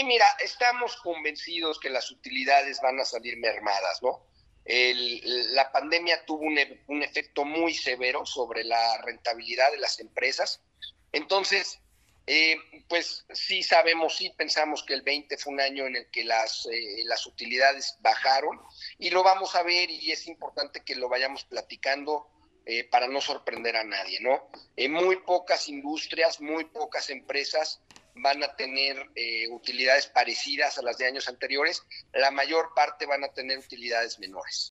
Sí, mira, estamos convencidos que las utilidades van a salir mermadas, ¿no? La pandemia tuvo un efecto muy severo sobre la rentabilidad de las empresas. Entonces, eh, pues sí sabemos, sí pensamos que el 20 fue un año en el que las utilidades bajaron y lo vamos a ver y es importante que lo vayamos platicando para no sorprender a nadie, ¿no? Muy pocas industrias, muy pocas empresas van a tener utilidades parecidas a las de años anteriores, la mayor parte van a tener utilidades menores.